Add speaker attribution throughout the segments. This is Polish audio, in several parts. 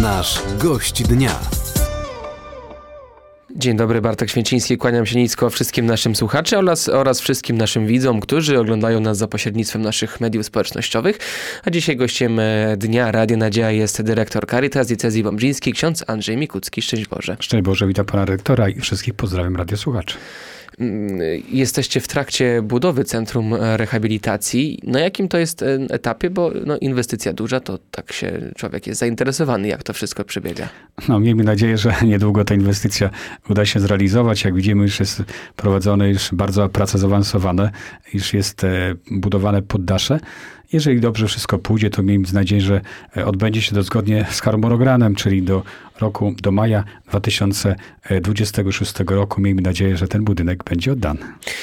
Speaker 1: Nasz gość dnia.
Speaker 2: Dzień dobry, Bartek Święciński, kłaniam się nisko wszystkim naszym słuchaczom oraz wszystkim naszym widzom, którzy oglądają nas za pośrednictwem naszych mediów społecznościowych. A dzisiaj gościem dnia Radia Nadzieja jest dyrektor Caritas Diecezji Łomżyńskiej, ksiądz Andrzej Mikucki. Szczęść Boże.
Speaker 3: Szczęść Boże, witam pana rektora i wszystkich pozdrawiam radiosłuchaczy.
Speaker 2: Jesteście w trakcie budowy Centrum Rehabilitacji. Na jakim to jest etapie? Bo inwestycja duża, to tak się człowiek jest zainteresowany, jak to wszystko przebiega.
Speaker 3: Miejmy nadzieję, że niedługo ta inwestycja uda się zrealizować. Jak widzimy, już jest prowadzone, już bardzo prace zaawansowane, już jest budowane poddasze. Jeżeli dobrze wszystko pójdzie, to miejmy nadzieję, że odbędzie się to zgodnie z harmonogramem, czyli do maja 2026 roku. Miejmy nadzieję, że ten budynek będzie oddany.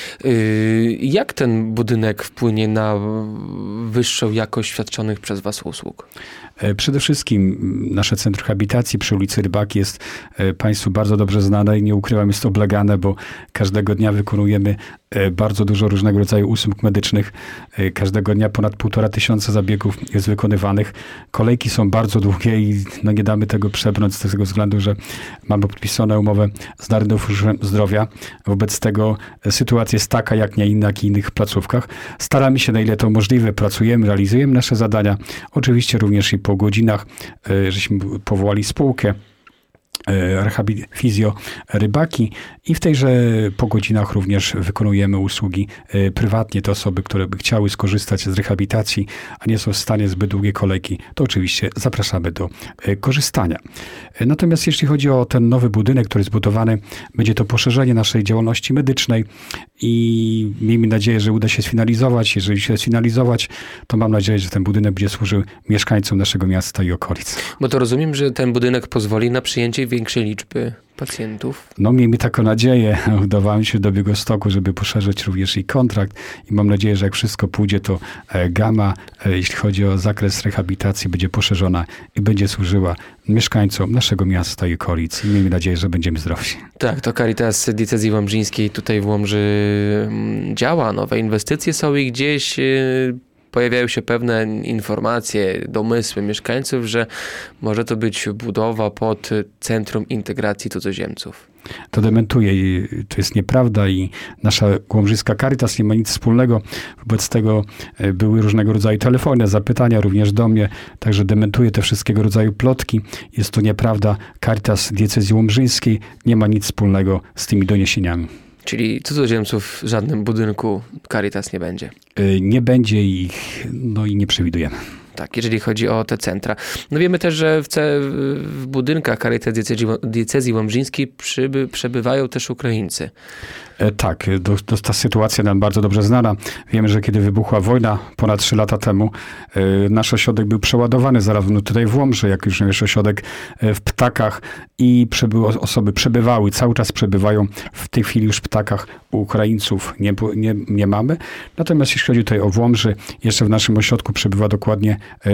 Speaker 2: Jak ten budynek wpłynie na wyższą jakość świadczonych przez was usług?
Speaker 3: Przede wszystkim nasze Centrum Rehabilitacji przy ulicy Rybaki jest państwu bardzo dobrze znane i nie ukrywam, jest oblegane, bo każdego dnia wykonujemy bardzo dużo różnego rodzaju usług medycznych. Każdego dnia ponad 1500 zabiegów jest wykonywanych. Kolejki są bardzo długie i nie damy tego przebrnąć z tego względu, że mamy podpisaną umowę z Narodowym Funduszem Zdrowia. Wobec tego sytuacja jest taka, jak nie inna, jak i innych placówkach. Staramy się, na ile to możliwe, pracujemy, realizujemy nasze zadania. Oczywiście również i po godzinach, żeśmy powołali spółkę Fizjo Rybaki i w tejże po godzinach również wykonujemy usługi prywatnie. Te osoby, które by chciały skorzystać z rehabilitacji, a nie są w stanie zbyt długie kolejki, to oczywiście zapraszamy do korzystania. Natomiast jeśli chodzi o ten nowy budynek, który jest zbudowany, będzie to poszerzenie naszej działalności medycznej i miejmy nadzieję, że uda się sfinalizować. Jeżeli się sfinalizować, to mam nadzieję, że ten budynek będzie służył mieszkańcom naszego miasta i okolic.
Speaker 2: Bo to rozumiem, że ten budynek pozwoli na przyjęcie większej liczby pacjentów.
Speaker 3: Miejmy taką nadzieję. Udawałem się do Białegostoku, żeby poszerzyć również i kontrakt i mam nadzieję, że jak wszystko pójdzie, to gama, jeśli chodzi o zakres rehabilitacji, będzie poszerzona i będzie służyła mieszkańcom naszego miasta i okolic. I miejmy nadzieję, że będziemy zdrowi.
Speaker 2: Tak, to Caritas Diecezji Łomżyńskiej tutaj w Łomży działa. Nowe inwestycje są i gdzieś pojawiają się pewne informacje, domysły mieszkańców, że może to być budowa pod Centrum Integracji Cudzoziemców.
Speaker 3: To dementuje i to jest nieprawda i nasza łomżyńska Caritas nie ma nic wspólnego. Wobec tego były różnego rodzaju telefony, zapytania również do mnie, także dementuje te wszystkiego rodzaju plotki. Jest to nieprawda. Caritas Diecezji Łomżyńskiej nie ma nic wspólnego z tymi doniesieniami.
Speaker 2: Czyli cudzoziemców w żadnym budynku Caritas nie będzie?
Speaker 3: Nie będzie ich, i nie przewidujemy.
Speaker 2: Tak, jeżeli chodzi o te centra. Wiemy też, że w budynkach Caritas Diecezji Łomżyńskiej przebywają też Ukraińcy.
Speaker 3: Tak, ta sytuacja nam bardzo dobrze znana. Wiemy, że kiedy wybuchła wojna ponad 3 lata temu, nasz ośrodek był przeładowany zarówno tutaj w Łomży, jak już nasz ośrodek w Ptakach i osoby przebywały, cały czas przebywają. W tej chwili już w Ptakach u Ukraińców nie mamy. Natomiast jeśli chodzi tutaj o Łomży, jeszcze w naszym ośrodku przebywa dokładnie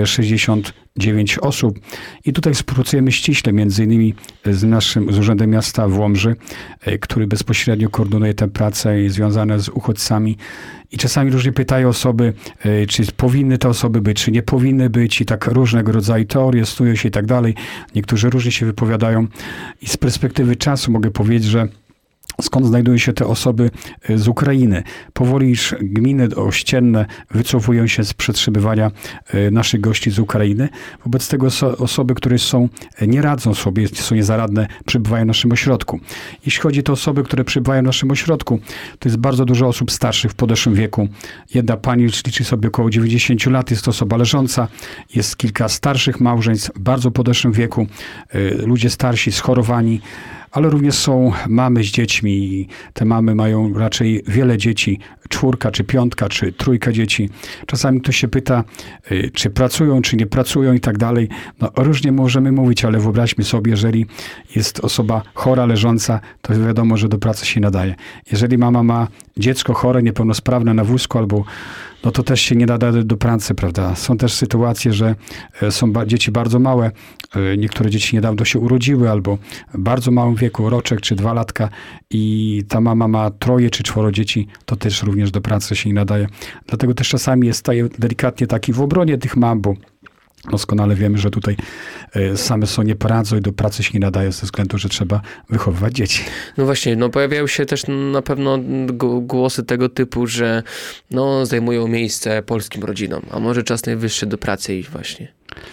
Speaker 3: 69 osób i tutaj współpracujemy ściśle między innymi z Urzędem Miasta w Łomży, który bezpośrednio koordynuje tę pracę związane z uchodźcami i czasami różnie pytają osoby, czy powinny te osoby być, czy nie powinny być i tak różnego rodzaju teorie snują się i tak dalej. Niektórzy różnie się wypowiadają i z perspektywy czasu mogę powiedzieć, że skąd znajdują się te osoby z Ukrainy. Powoli już gminy ościenne wycofują się z przetrzymywania naszych gości z Ukrainy. Wobec tego osoby, które nie radzą sobie, są niezaradne, przybywają w naszym ośrodku. Jeśli chodzi o te osoby, które przybywają w naszym ośrodku, to jest bardzo dużo osób starszych w podeszłym wieku. Jedna pani liczy sobie około 90 lat, jest to osoba leżąca. Jest kilka starszych małżeństw w bardzo podeszłym wieku. Ludzie starsi, schorowani. Ale również są mamy z dziećmi i te mamy mają raczej wiele dzieci, 4 czy 5 czy 3 dzieci. Czasami ktoś się pyta, czy pracują, czy nie pracują i tak dalej. Różnie możemy mówić, ale wyobraźmy sobie, jeżeli jest osoba chora, leżąca, to wiadomo, że do pracy się nadaje. Jeżeli mama ma dziecko chore, niepełnosprawne na wózku albo to też się nie nadaje do pracy, prawda? Są też sytuacje, że są dzieci bardzo małe. Niektóre dzieci niedawno się urodziły albo w bardzo małym wieku, roczek czy 2 latka i ta mama ma 3 czy 4 dzieci, to też również do pracy się nie nadaje. Dlatego też czasami staje delikatnie taki w obronie tych mam, bo Doskonale wiemy, że tutaj same sobie nie poradzą i do pracy się nie nadają ze względu, że trzeba wychowywać dzieci.
Speaker 2: No właśnie, pojawiają się też na pewno głosy tego typu, że zajmują miejsce polskim rodzinom, a może czas najwyższy do pracy iść właśnie.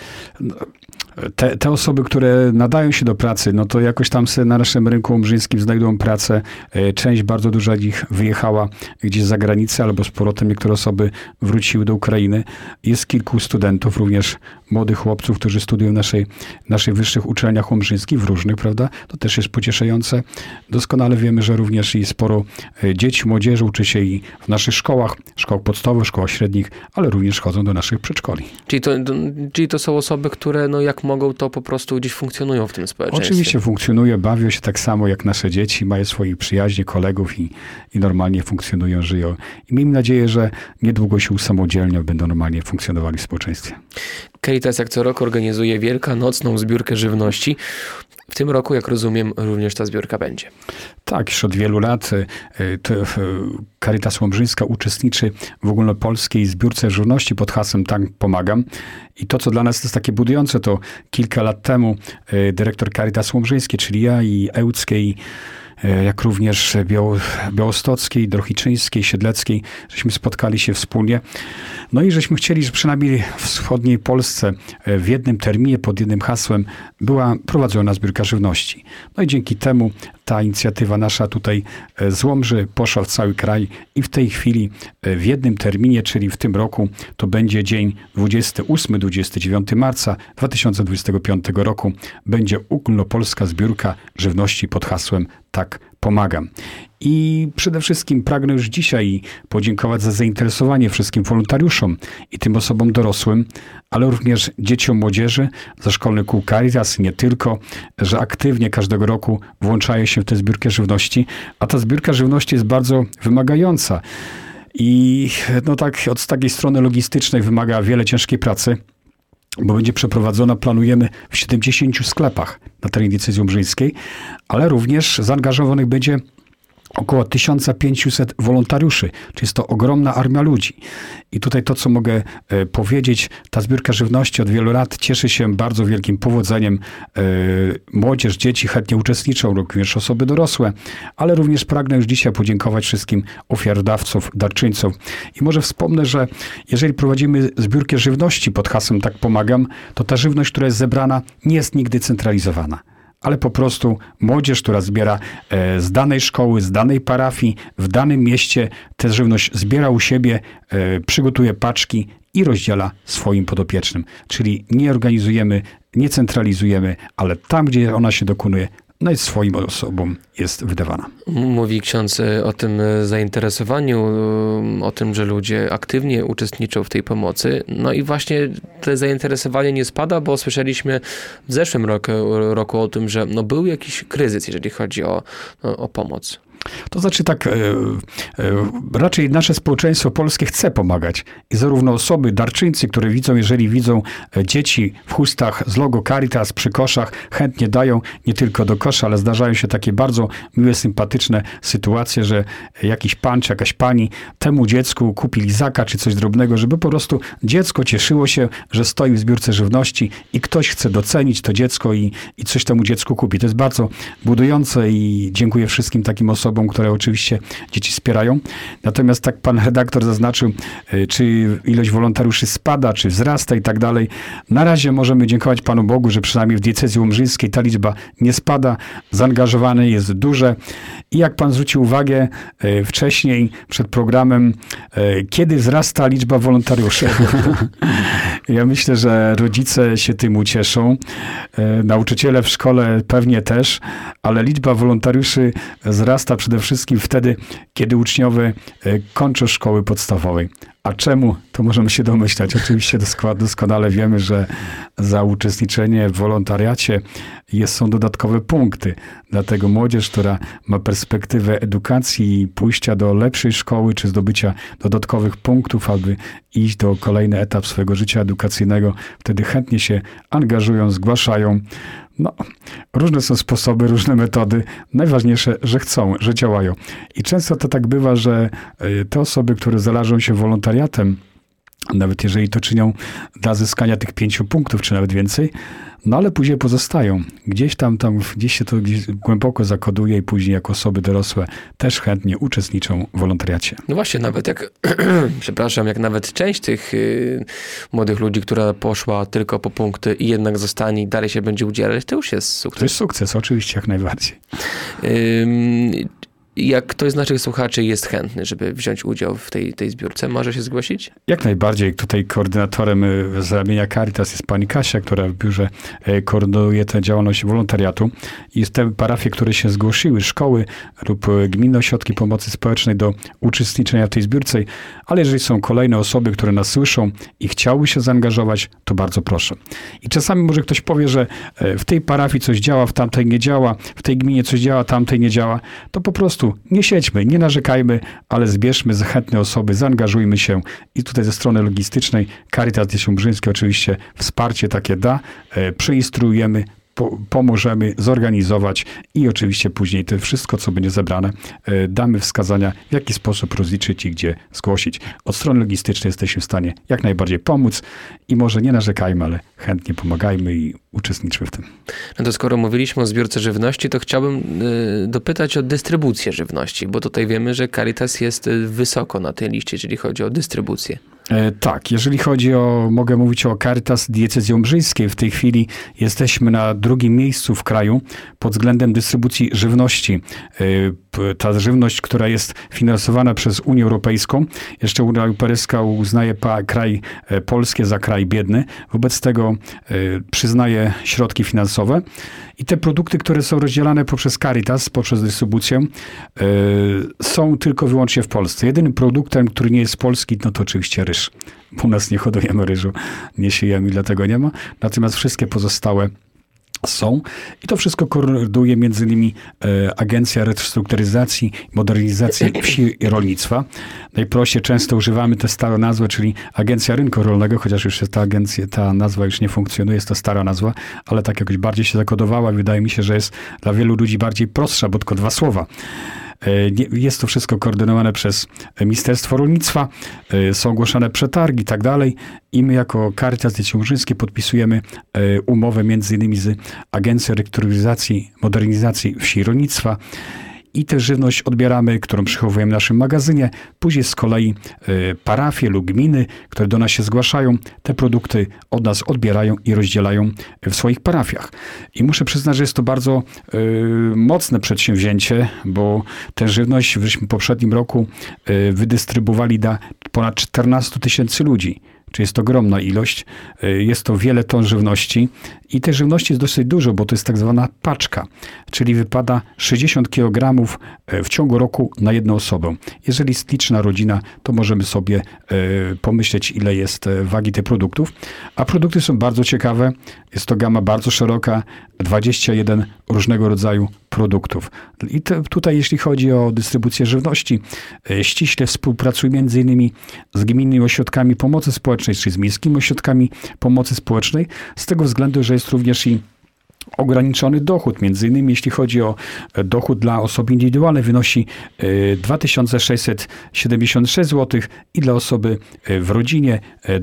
Speaker 3: Te osoby, które nadają się do pracy, to jakoś tam sobie na naszym rynku łomżyńskim znajdują pracę. Część bardzo duża nich wyjechała gdzieś za granicę, albo z powrotem niektóre osoby wróciły do Ukrainy. Jest kilku studentów, również młodych chłopców, którzy studiują w naszych wyższych uczelniach łomżyńskich, w różnych, prawda? To też jest pocieszające. Doskonale wiemy, że również i sporo dzieci, młodzieży uczy się i w naszych szkołach podstawowych, szkołach średnich, ale również chodzą do naszych przedszkoli.
Speaker 2: Czyli to są osoby, które jak mogą, to po prostu gdzieś funkcjonują w tym społeczeństwie.
Speaker 3: Oczywiście funkcjonują, bawią się tak samo jak nasze dzieci, mają swoich przyjaźni, kolegów i normalnie funkcjonują, żyją. I miejmy nadzieję, że niedługo się usamodzielnią, będą normalnie funkcjonowali w społeczeństwie.
Speaker 2: Caritas jak co roku organizuje wielkanocną zbiórkę żywności. W tym roku, jak rozumiem, również ta zbiórka będzie.
Speaker 3: Tak, już od wielu lat Caritas Łomżyńska uczestniczy w ogólnopolskiej zbiórce żywności pod hasłem Tak pomagam. I to, co dla nas jest takie budujące, to kilka lat temu dyrektor Caritas Łomżyńskiej, czyli ja i Ełckiej, jak również Białostockiej, Drohiczyńskiej, Siedleckiej, żeśmy spotkali się wspólnie. I żeśmy chcieli, że przynajmniej w wschodniej Polsce w jednym terminie, pod jednym hasłem była prowadzona zbiórka żywności. I dzięki temu ta inicjatywa nasza tutaj z Łomży poszła w cały kraj i w tej chwili w jednym terminie, czyli w tym roku, to będzie dzień 28-29 marca 2025 roku, będzie ogólnopolska zbiórka żywności pod hasłem Tak pomagam. I przede wszystkim pragnę już dzisiaj podziękować za zainteresowanie wszystkim wolontariuszom i tym osobom dorosłym, ale również dzieciom, młodzieży ze szkolnych kół Caritas, nie tylko, że aktywnie każdego roku włączają się w tę zbiórkę żywności, a ta zbiórka żywności jest bardzo wymagająca. I od takiej strony logistycznej wymaga wiele ciężkiej pracy, bo będzie przeprowadzona, planujemy, w 70 sklepach na terenie diecezji łomżyńskiej, ale również zaangażowanych będzie około 1500 wolontariuszy, czyli jest to ogromna armia ludzi. I tutaj to, co mogę powiedzieć, ta zbiórka żywności od wielu lat cieszy się bardzo wielkim powodzeniem. Młodzież, dzieci chętnie uczestniczą, również osoby dorosłe, ale również pragnę już dzisiaj podziękować wszystkim ofiarodawcom, darczyńcom. I może wspomnę, że jeżeli prowadzimy zbiórkę żywności pod hasłem Tak pomagam, to ta żywność, która jest zebrana, nie jest nigdy centralizowana. Ale po prostu młodzież, która zbiera z danej szkoły, z danej parafii, w danym mieście, tę żywność zbiera u siebie, przygotuje paczki i rozdziela swoim podopiecznym. Czyli nie organizujemy, nie centralizujemy, ale tam, gdzie ona się dokonuje, jest swoim osobom jest wydawana.
Speaker 2: Mówi ksiądz o tym zainteresowaniu, o tym, że ludzie aktywnie uczestniczą w tej pomocy. I właśnie to zainteresowanie nie spada, bo słyszeliśmy w zeszłym roku o tym, że był jakiś kryzys, jeżeli chodzi o pomoc.
Speaker 3: To znaczy tak, raczej nasze społeczeństwo polskie chce pomagać. I zarówno osoby, darczyńcy, które jeżeli widzą dzieci w chustach z logo Caritas przy koszach, chętnie dają nie tylko do kosza, ale zdarzają się takie bardzo miłe, sympatyczne sytuacje, że jakiś pan czy jakaś pani temu dziecku kupi lizaka czy coś drobnego, żeby po prostu dziecko cieszyło się, że stoi w zbiórce żywności i ktoś chce docenić to dziecko i coś temu dziecku kupi. To jest bardzo budujące i dziękuję wszystkim takim osobom, które oczywiście dzieci wspierają. Natomiast tak pan redaktor zaznaczył, czy ilość wolontariuszy spada, czy wzrasta i tak dalej. Na razie możemy dziękować Panu Bogu, że przynajmniej w diecezji łomżyńskiej ta liczba nie spada. Zaangażowane jest duże. I jak pan zwrócił uwagę wcześniej, przed programem, kiedy wzrasta liczba wolontariuszy? Ja myślę, że rodzice się tym ucieszą. Nauczyciele w szkole pewnie też, ale liczba wolontariuszy wzrasta przede wszystkim wtedy, kiedy uczniowie kończą szkoły podstawowej. A czemu? To możemy się domyślać. Oczywiście doskonale wiemy, że za uczestniczenie w wolontariacie są dodatkowe punkty. Dlatego młodzież, która ma perspektywę edukacji i pójścia do lepszej szkoły, czy zdobycia dodatkowych punktów, aby iść do kolejny etap swojego życia edukacyjnego, wtedy chętnie się angażują, zgłaszają. Różne są sposoby, różne metody. Najważniejsze, że chcą, że działają. I często to tak bywa, że te osoby, które zalażą się wolontariatem, nawet jeżeli to czynią dla zyskania tych 5 punktów, czy nawet więcej, no ale później pozostają. Gdzieś się to głęboko zakoduje i później jako osoby dorosłe też chętnie uczestniczą w wolontariacie.
Speaker 2: No właśnie, nawet jak, przepraszam, jak nawet część tych młodych ludzi, która poszła tylko po punkty i jednak zostanie i dalej się będzie udzielać, to już jest sukces.
Speaker 3: To jest sukces, oczywiście, jak najbardziej.
Speaker 2: Jak ktoś z naszych słuchaczy jest chętny, żeby wziąć udział w tej zbiórce, może się zgłosić?
Speaker 3: Jak najbardziej. Tutaj koordynatorem z ramienia Caritas jest pani Kasia, która w biurze koordynuje tę działalność wolontariatu. I te parafie, które się zgłosiły, szkoły lub gminne ośrodki pomocy społecznej do uczestniczenia w tej zbiórce, ale jeżeli są kolejne osoby, które nas słyszą i chciały się zaangażować, to bardzo proszę. I czasami może ktoś powie, że w tej parafii coś działa, w tamtej nie działa, w tej gminie coś działa, tamtej nie działa. To po prostu nie siedźmy, nie narzekajmy, ale zbierzmy chętne osoby, zaangażujmy się i tutaj ze strony logistycznej Caritas Dzieci Murzyńskie oczywiście wsparcie takie da, przeinstruujemy, pomożemy zorganizować i oczywiście później to wszystko, co będzie zebrane, damy wskazania, w jaki sposób rozliczyć i gdzie zgłosić. Od strony logistycznej jesteśmy w stanie jak najbardziej pomóc i może nie narzekajmy, ale chętnie pomagajmy i uczestniczmy w tym.
Speaker 2: No to skoro mówiliśmy o zbiórce żywności, to chciałbym dopytać o dystrybucję żywności, bo tutaj wiemy, że Caritas jest wysoko na tej liście, jeżeli chodzi o dystrybucję.
Speaker 3: Tak, jeżeli chodzi mogę mówić o Caritas Diecezji Umbrzyjskiej. W tej chwili jesteśmy na 2. miejscu w kraju pod względem dystrybucji żywności. Ta żywność, która jest finansowana przez Unię Europejską, jeszcze Unia Europejska uznaje kraj polski za kraj biedny. Wobec tego przyznaje środki finansowe. I te produkty, które są rozdzielane poprzez Caritas, poprzez dystrybucję, są tylko wyłącznie w Polsce. Jedynym produktem, który nie jest polski, no to oczywiście ryż. U nas nie hodujemy ryżu, nie siejemy i dlatego nie ma. Natomiast wszystkie pozostałe są. I to wszystko koordynuje między innymi Agencja Restrukturyzacji i Modernizacji Wsi i Rolnictwa. Najprościej często używamy tę starą nazwę, czyli Agencja Rynku Rolnego, chociaż już jest ta nazwa już nie funkcjonuje, jest to stara nazwa, ale tak jakoś bardziej się zakodowała. Wydaje mi się, że jest dla wielu ludzi bardziej prostsza, bo tylko 2 słowa. Jest to wszystko koordynowane przez Ministerstwo Rolnictwa, są ogłaszane przetargi i tak dalej. I my jako Caritas Dzieci Murzyńskie podpisujemy umowę między innymi z Agencją Restrukturyzacji, Modernizacji Wsi i Rolnictwa. I tę żywność odbieramy, którą przechowujemy w naszym magazynie. Później z kolei parafie lub gminy, które do nas się zgłaszają, te produkty od nas odbierają i rozdzielają w swoich parafiach. I muszę przyznać, że jest to bardzo mocne przedsięwzięcie, bo tę żywność żeśmy w poprzednim roku wydystrybuowali dla ponad 14 000 ludzi. Czyli jest to ogromna ilość, jest to wiele ton żywności i tej żywności jest dosyć dużo, bo to jest tak zwana paczka, czyli wypada 60 kg w ciągu roku na jedną osobę. Jeżeli jest liczna rodzina, to możemy sobie pomyśleć, ile jest wagi tych produktów. A produkty są bardzo ciekawe, jest to gama bardzo szeroka, 21 różnego rodzaju produktów. I tutaj jeśli chodzi o dystrybucję żywności, ściśle współpracuję między innymi z gminnymi ośrodkami pomocy społecznej, czyli z miejskimi ośrodkami pomocy społecznej, z tego względu, że jest również i ograniczony dochód. Między innymi jeśli chodzi o dochód dla osoby indywidualnej wynosi 2676 zł i dla osoby w rodzinie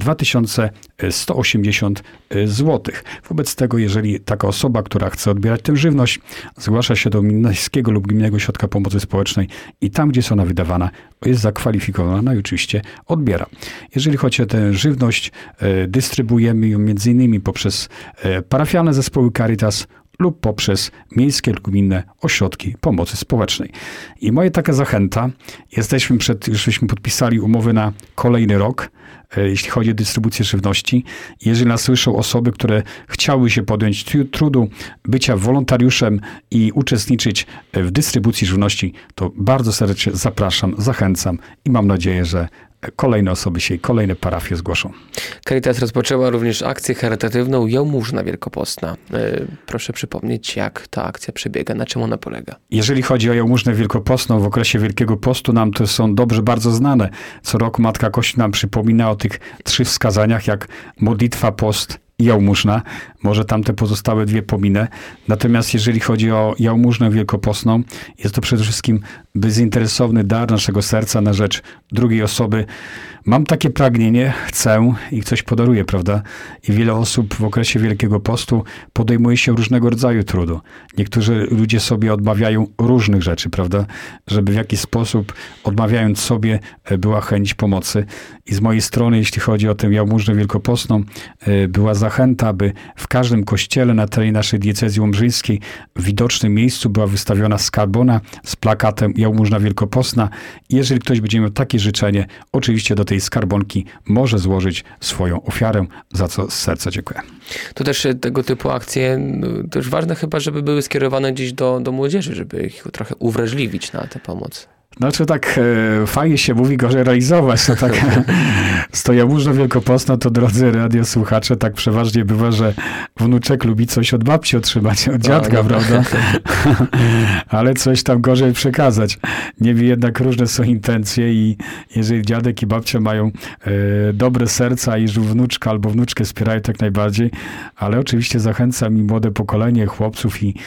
Speaker 3: 2180 zł. Wobec tego, jeżeli taka osoba, która chce odbierać tę żywność, zgłasza się do miejskiego lub gminnego ośrodka pomocy społecznej i tam, gdzie jest ona wydawana, jest zakwalifikowana i oczywiście odbiera. Jeżeli chodzi o tę żywność, dystrybuujemy ją między innymi poprzez parafialne zespoły Caritas lub poprzez miejskie lub gminne ośrodki pomocy społecznej. I moja taka zachęta, żeśmy podpisali umowy na kolejny rok, jeśli chodzi o dystrybucję żywności. Jeżeli nas słyszą osoby, które chciały się podjąć trudu bycia wolontariuszem i uczestniczyć w dystrybucji żywności, to bardzo serdecznie zapraszam, zachęcam i mam nadzieję, że kolejne osoby się i kolejne parafie zgłoszą.
Speaker 2: Caritas rozpoczęła również akcję charytatywną Jałmużna Wielkopostna. Proszę przypomnieć, jak ta akcja przebiega, na czym ona polega.
Speaker 3: Jeżeli chodzi o Jałmużnę Wielkopostną, w okresie Wielkiego Postu nam to są dobrze bardzo znane. Co roku Matka Kościół nam przypomina o tych 3 wskazaniach, jak modlitwa, post i jałmużna. Może tamte pozostałe 2 pominę. Natomiast jeżeli chodzi o Jałmużnę Wielkopostną, jest to przede wszystkim bezinteresowny dar naszego serca na rzecz drugiej osoby, mam takie pragnienie, chcę i coś podaruję, prawda? I wiele osób w okresie Wielkiego Postu podejmuje się różnego rodzaju trudu. Niektórzy ludzie sobie odmawiają różnych rzeczy, prawda? Żeby w jakiś sposób, odmawiając sobie, była chęć pomocy. I z mojej strony, jeśli chodzi o tę jałmużnę wielkopostną, była zachęta, aby w każdym kościele na terenie naszej diecezji łomżyńskiej w widocznym miejscu była wystawiona skarbona z plakatem jałmużna wielkopostna. I jeżeli ktoś będzie miał takie życzenie, oczywiście do tej skarbonki może złożyć swoją ofiarę, za co z serca dziękuję.
Speaker 2: To też tego typu akcje, też ważne chyba, żeby były skierowane gdzieś do młodzieży, żeby ich trochę uwrażliwić na tę pomoc.
Speaker 3: Znaczy tak fajnie się mówi, gorzej realizować. To tak, z tą jałmużną wielkopostną, to drodzy radiosłuchacze, tak przeważnie bywa, że wnuczek lubi coś od babci otrzymać, od dziadka, prawda? Ale coś tam gorzej przekazać. Niemniej jednak różne są intencje i jeżeli dziadek i babcia mają dobre serca i wnuczka albo wnuczkę wspierają, tak najbardziej, ale oczywiście zachęcam i młode pokolenie chłopców i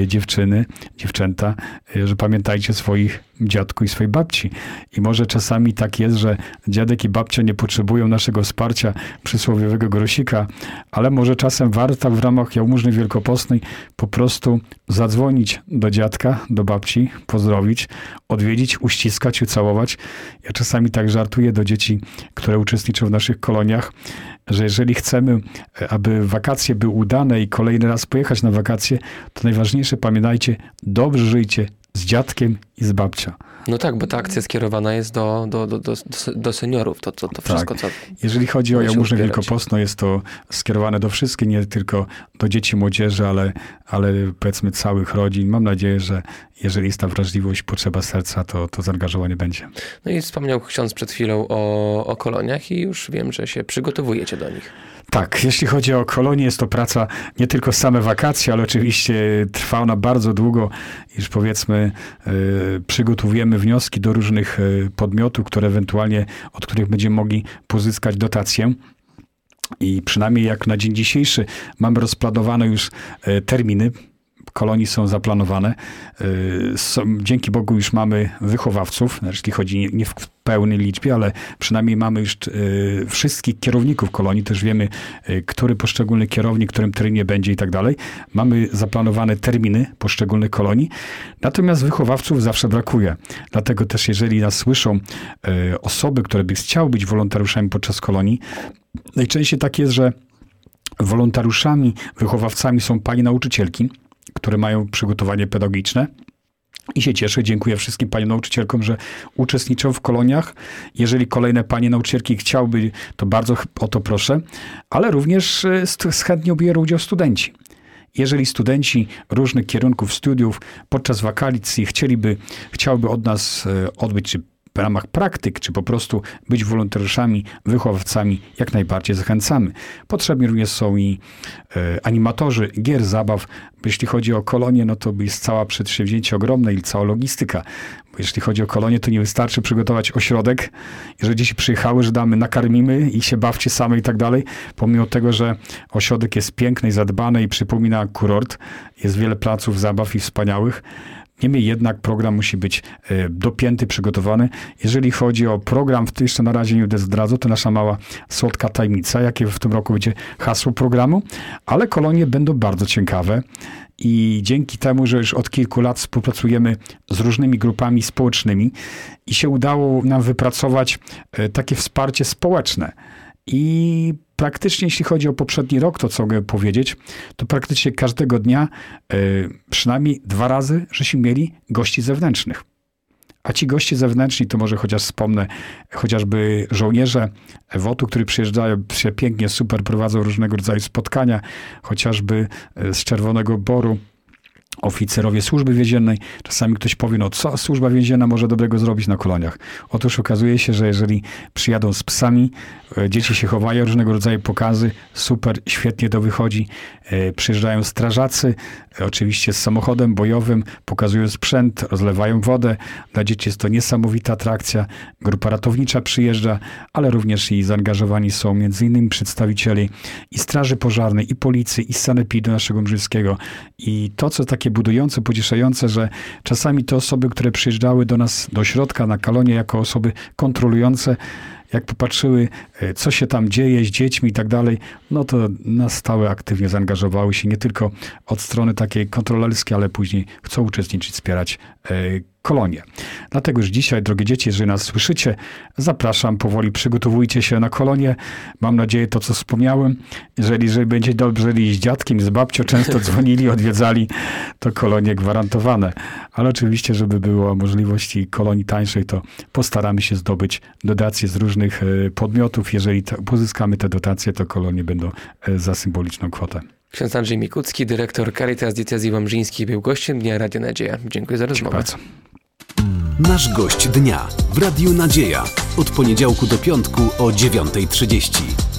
Speaker 3: dziewczęta, że pamiętajcie swoich dziadku i swojej babci. I może czasami tak jest, że dziadek i babcia nie potrzebują naszego wsparcia przysłowiowego grosika, ale może czasem warto w ramach jałmużny wielkopostnej po prostu zadzwonić do dziadka, do babci, pozdrowić, odwiedzić, uściskać, ucałować. Ja czasami tak żartuję do dzieci, które uczestniczą w naszych koloniach, że jeżeli chcemy, aby wakacje były udane i kolejny raz pojechać na wakacje, to najważniejsze, pamiętajcie, dobrze żyjcie z dziadkiem i z babcią.
Speaker 2: No tak, bo ta akcja skierowana jest do seniorów. To wszystko,
Speaker 3: tak.
Speaker 2: co...
Speaker 3: Jeżeli chodzi o jałmużnę wielkopostną, jest to skierowane do wszystkich, nie tylko do dzieci, młodzieży, ale powiedzmy całych rodzin. Mam nadzieję, że jeżeli jest ta wrażliwość, potrzeba serca, to zaangażowanie będzie.
Speaker 2: No i wspomniał ksiądz przed chwilą o koloniach i już wiem, że się przygotowujecie do nich.
Speaker 3: Tak, jeśli chodzi o kolonie, jest to praca nie tylko same wakacje, ale oczywiście trwa ona bardzo długo, iż powiedzmy przygotowujemy wnioski do różnych podmiotów, które ewentualnie, od których będziemy mogli pozyskać dotację. I przynajmniej jak na dzień dzisiejszy mamy rozplanowane już terminy. Kolonii są zaplanowane. Dzięki Bogu już mamy wychowawców, jeśli chodzi nie w pełnej liczbie, ale przynajmniej mamy już wszystkich kierowników kolonii, też wiemy, który poszczególny kierownik, w którym terenie będzie i tak dalej. Mamy zaplanowane terminy poszczególnych kolonii, natomiast wychowawców zawsze brakuje. Dlatego też jeżeli nas słyszą osoby, które by chciały być wolontariuszami podczas kolonii, najczęściej tak jest, że wolontariuszami, wychowawcami są panie nauczycielki, które mają przygotowanie pedagogiczne. I się cieszę, dziękuję wszystkim paniom nauczycielkom, że uczestniczą w koloniach. Jeżeli kolejne panie nauczycielki chciałyby, to bardzo o to proszę, ale również chętnie biorą udział studenci. Jeżeli studenci różnych kierunków studiów podczas wakacji chciałyby od nas odbyć, czy w ramach praktyk, czy po prostu być wolontariuszami, wychowawcami, jak najbardziej zachęcamy. Potrzebni również są i animatorzy gier, zabaw. Jeśli chodzi o kolonie, no to jest cała przedsięwzięcie ogromne i cała logistyka. Bo jeśli chodzi o kolonie, to nie wystarczy przygotować ośrodek. Jeżeli dzieci przyjechały, że nakarmimy i się bawcie same i tak dalej. Pomimo tego, że ośrodek jest piękny i zadbany i przypomina kurort, jest wiele placów zabaw i wspaniałych. Niemniej jednak program musi być dopięty, przygotowany. Jeżeli chodzi o program, to jeszcze na razie nie zdradzę, to nasza mała słodka tajemnica, jakie w tym roku będzie hasło programu, ale kolonie będą bardzo ciekawe i dzięki temu, że już od kilku lat współpracujemy z różnymi grupami społecznymi i się udało nam wypracować takie wsparcie społeczne. I praktycznie, jeśli chodzi o poprzedni rok, to co mogę powiedzieć, to praktycznie każdego dnia przynajmniej 2 razy, żeśmy mieli gości zewnętrznych. A ci goście zewnętrzni, to może chociaż wspomnę, chociażby żołnierze WOT-u, którzy przyjeżdżają, pięknie, super, prowadzą różnego rodzaju spotkania, chociażby z Czerwonego Boru, oficerowie służby więziennej. Czasami ktoś powie, no co służba więzienna może dobrego zrobić na koloniach? Otóż okazuje się, że jeżeli przyjadą z psami, dzieci się chowają, różnego rodzaju pokazy, super, świetnie to wychodzi. Przyjeżdżają strażacy, oczywiście z samochodem bojowym, pokazują sprzęt, rozlewają wodę. Dla dzieci jest to niesamowita atrakcja. Grupa ratownicza przyjeżdża, ale również i zaangażowani są m.in. przedstawicieli i Straży Pożarnej, i Policji, i Sanepidu naszego mrzyskiego. I to, co takie budujące, pocieszające, że czasami te osoby, które przyjeżdżały do nas, do środka na Kalonie, jako osoby kontrolujące, jak popatrzyły, co się tam dzieje z dziećmi i tak dalej, no to na stałe aktywnie zaangażowały się nie tylko od strony takiej kontrolerskiej, ale później chcą uczestniczyć, wspierać kolonię. Dlatego już dzisiaj, drogie dzieci, jeżeli nas słyszycie, zapraszam, powoli przygotowujcie się na kolonię. Mam nadzieję, to co wspomniałem, jeżeli będzie dobrze z dziadkiem, z babcią często dzwonili, odwiedzali, to kolonie gwarantowane. Ale oczywiście, żeby było możliwości kolonii tańszej, to postaramy się zdobyć dotacje z różnych podmiotów. Jeżeli pozyskamy te dotacje, to kolonie będą za symboliczną kwotę.
Speaker 2: Ksiądz Andrzej Mikucki, dyrektor Caritas Diecezji Wałbrzyńskiej, był gościem Dnia Radia Nadzieja. Dziękuję za rozmowę.
Speaker 3: Bardzo.
Speaker 1: Nasz gość dnia w Radiu Nadzieja. Od poniedziałku do piątku o 9:30.